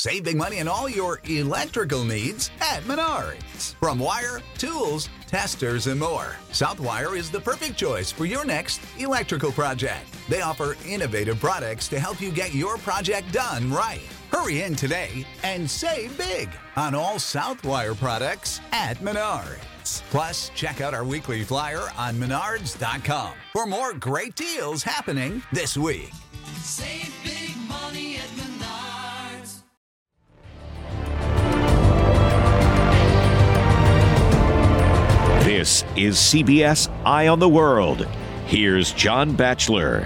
Save big money on all your electrical needs at Menards. From wire, tools, testers, and more, Southwire is the perfect choice for your next electrical project. They offer innovative products to help you get your project done right. Hurry in today and save big on all Southwire products at Menards. Plus, check out our weekly flyer on Menards.com for more great deals happening this week. Save big money at Menards. This is CBS Eye on the World. Here's John Batchelor.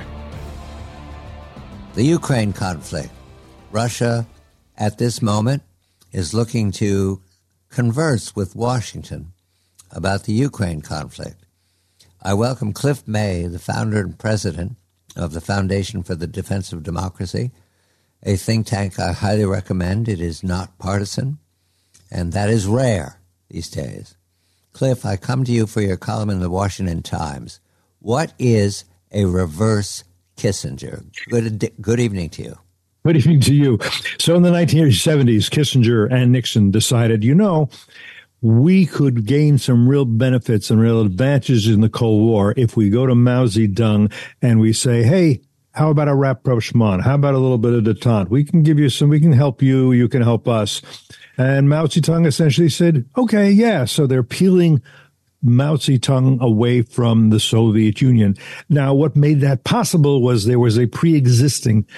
The Ukraine conflict. Russia, at this moment, is looking to converse with Washington about the Ukraine conflict. I welcome Cliff May, the founder and president of the Foundation for the Defense of Democracy, a think tank I highly recommend. It is not partisan, and that is rare these days. Cliff, I come to you for your column in the Washington Times. What is a reverse Kissinger? Good evening to you. Good evening to you. So in the 1970s, Kissinger and Nixon decided, we could gain some real benefits and real advantages in the Cold War if we go to Mao Zedong and we say, hey, how about a rapprochement? How about a little bit of detente? We can give you some, we can help you, you can help us. And Mao Zedong essentially said, okay, yeah. So they're peeling Mao Zedong away from the Soviet Union. Now, what made that possible was there was a pre-existing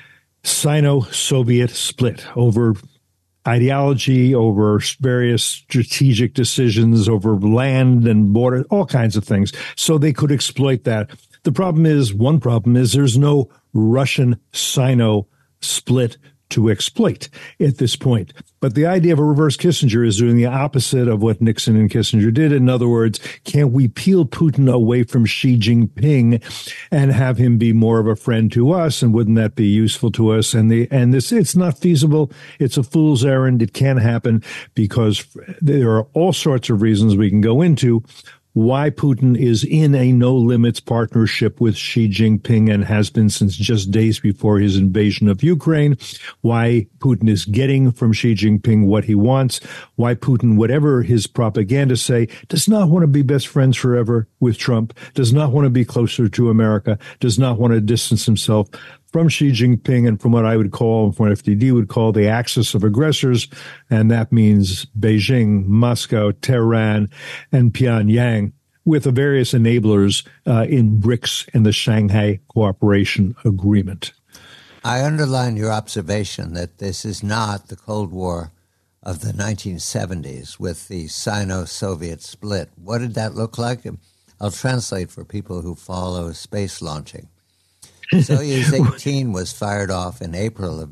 Sino-Soviet split over ideology, over various strategic decisions, over land and border, all kinds of things. So they could exploit that. One problem is there's no Russian-Sino split to exploit at this point. But the idea of a reverse Kissinger is doing the opposite of what Nixon and Kissinger did. In other words, can we peel Putin away from Xi Jinping and have him be more of a friend to us? And wouldn't that be useful to us? It's not feasible. It's a fool's errand. It can't happen because there are all sorts of reasons we can go into why Putin is in a no-limits partnership with Xi Jinping and has been since just days before his invasion of Ukraine, why Putin is getting from Xi Jinping what he wants, why Putin, whatever his propaganda say, does not want to be best friends forever with Trump, does not want to be closer to America, does not want to distance himself from Xi Jinping and from what I would call, from what FDD would call the axis of aggressors, and that means Beijing, Moscow, Tehran, and Pyongyang, with the various enablers in BRICS and the Shanghai Cooperation Agreement. I underline your observation that this is not the Cold War of the 1970s with the Sino-Soviet split. What did that look like? I'll translate for people who follow space launching. Soyuz 18 was fired off in April of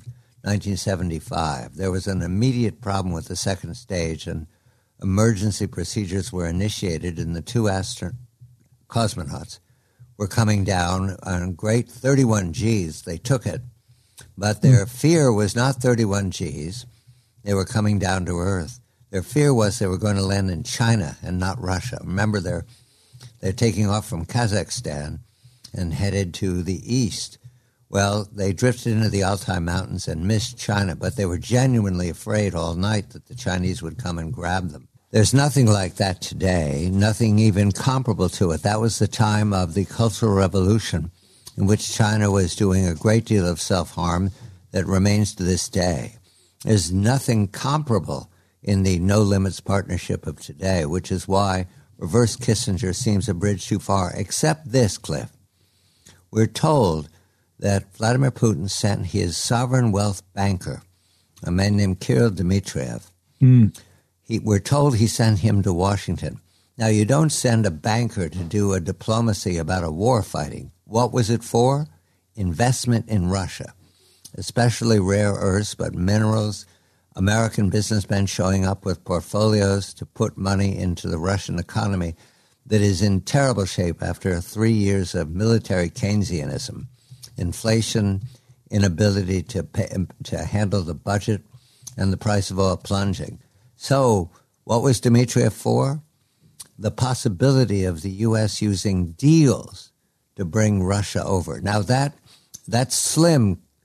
1975. There was an immediate problem with the second stage, and emergency procedures were initiated, and the two cosmonauts were coming down on great 31 Gs. They took it, but their fear was not 31 Gs. They were coming down to Earth. Their fear was they were going to land in China and not Russia. Remember, they're taking off from Kazakhstan and headed to the east. Well, they drifted into the Altai Mountains and missed China, but they were genuinely afraid all night that the Chinese would come and grab them. There's nothing like that today, nothing even comparable to it. That was the time of the Cultural Revolution, in which China was doing a great deal of self-harm that remains to this day. There's nothing comparable in the no-limits partnership of today, which is why reverse Kissinger seems a bridge too far, except this, Cliff. We're told that Vladimir Putin sent his sovereign wealth banker, a man named Kirill Dmitriev. We're told he sent him to Washington. Now, you don't send a banker to do a diplomacy about a war fighting. What was it for? Investment in Russia, especially rare earths, but minerals. American businessmen showing up with portfolios to put money into the Russian economy that is in terrible shape after 3 years of military Keynesianism, inflation, inability to handle the budget, and the price of oil plunging. So what was Dmitriev for? The possibility of the U.S. using deals to bring Russia over. Now, that's slim,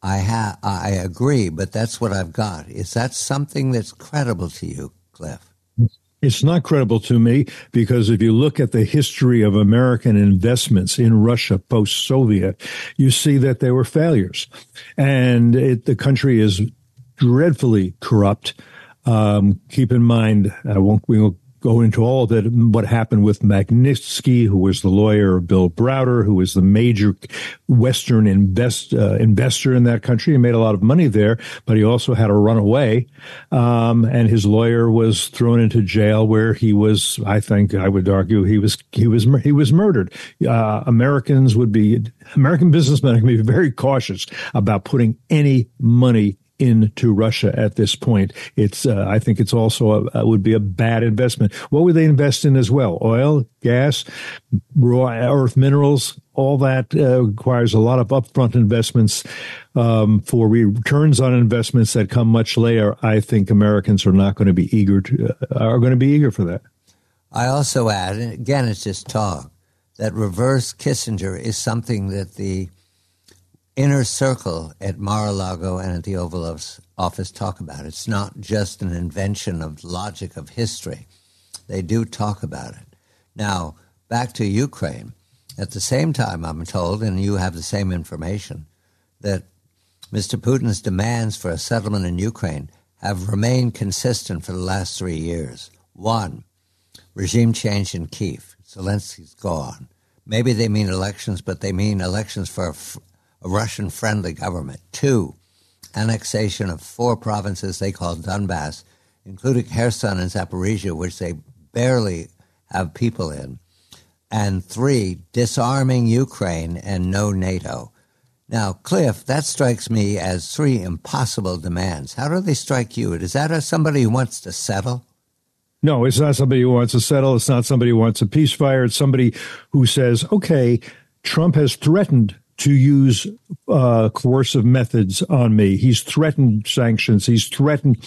I agree, but that's what I've got. Is that something that's credible to you, Cliff? It's not credible to me because if you look at the history of American investments in Russia post-Soviet, you see that they were failures. And the country is dreadfully corrupt. Keep in mind, we won't go into all of it, what happened with Magnitsky, who was the lawyer of Bill Browder, who was the major Western investor in that country. He made a lot of money there, but he also had to run away. And his lawyer was thrown into jail where he was, I would argue, he was murdered. American businessmen are going to be very cautious about putting any money into Russia at this point. I think it's also would be a bad investment. What would they invest in as well? Oil, gas, raw earth minerals, all that requires a lot of upfront investments for returns on investments that come much later. I think Americans are not going to be eager for that. I also add, and again, it's just talk, that reverse Kissinger is something that the inner circle at Mar-a-Lago and at the Oval Office talk about. It's not just an invention of logic of history. They do talk about it. Now, back to Ukraine. At the same time, I'm told, and you have the same information, that Mr. Putin's demands for a settlement in Ukraine have remained consistent for the last 3 years. 1, regime change in Kyiv. Zelensky's gone. Maybe they mean elections, but they mean elections for a Russian-friendly government. 2, annexation of 4 provinces they call Donbass, including Kherson and Zaporizhia, which they barely have people in. And 3, disarming Ukraine and no NATO. Now, Cliff, that strikes me as 3 impossible demands. How do they strike you? Is that somebody who wants to settle? No, it's not somebody who wants to settle. It's not somebody who wants a ceasefire. It's somebody who says, okay, Trump has threatened to use coercive methods on me. He's threatened sanctions. He's threatened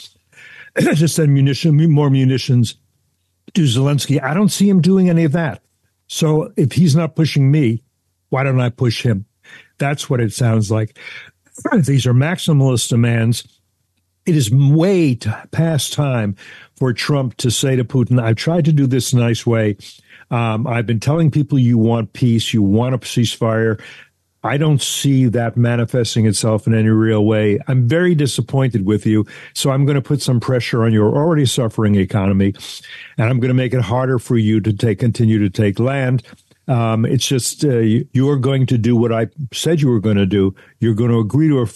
to send more munitions to Zelensky. I don't see him doing any of that. So if he's not pushing me, why don't I push him? That's what it sounds like. These are maximalist demands. It is way past time for Trump to say to Putin, I've tried to do this nice way. I've been telling people you want peace, you want a ceasefire. I don't see that manifesting itself in any real way. I'm very disappointed with you, so I'm going to put some pressure on your already suffering economy, and I'm going to make it harder for you to continue to take land. It's just you're going to do what I said you were going to do. You're going to agree to a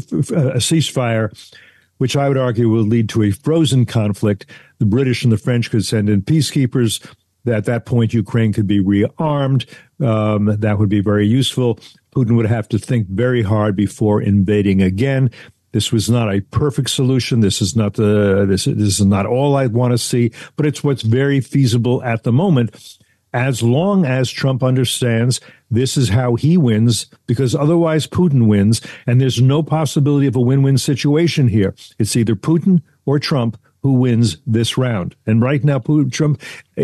ceasefire, which I would argue will lead to a frozen conflict. The British and the French could send in peacekeepers. At that point, Ukraine could be rearmed. That would be very useful. Putin would have to think very hard before invading again. This was not a perfect solution. This is not this is not all I want to see, but it's what's very feasible at the moment. As long as Trump understands this is how he wins, because otherwise Putin wins, and there's no possibility of a win-win situation here. It's either Putin or Trump who wins this round. And right now, Trump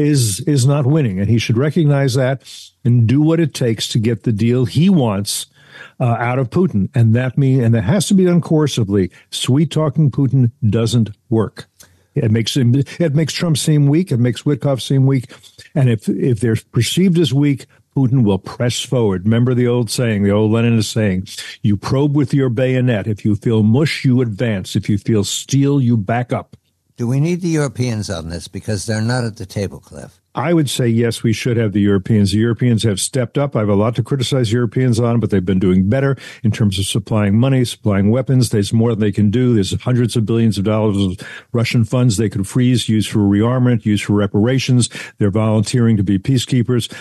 is not winning, and he should recognize that and do what it takes to get the deal he wants out of Putin. And that has to be done coercively. Sweet-talking Putin doesn't work. It makes Trump seem weak. It makes Witkoff seem weak. And if they're perceived as weak, Putin will press forward. Remember the old saying, the old Leninist saying, you probe with your bayonet. If you feel mush, you advance. If you feel steel, you back up. Do we need the Europeans on this? Because they're not at the table, Cliff. I would say, yes, we should have the Europeans. The Europeans have stepped up. I have a lot to criticize Europeans on, but they've been doing better in terms of supplying money, supplying weapons. There's more than they can do. There's hundreds of billions of dollars of Russian funds they could freeze, use for rearmament, use for reparations. They're volunteering to be peacekeepers.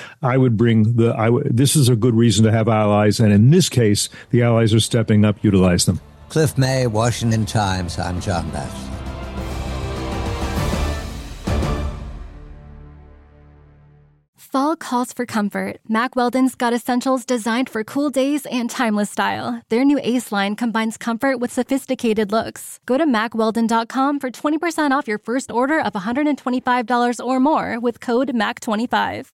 This is a good reason to have allies. And in this case, the allies are stepping up. Utilize them. Cliff May, Washington Times. I'm John Batchelor. Fall calls for comfort. Mack Weldon's got essentials designed for cool days and timeless style. Their new Ace line combines comfort with sophisticated looks. Go to MackWeldon.com for 20% off your first order of $125 or more with code MAC25.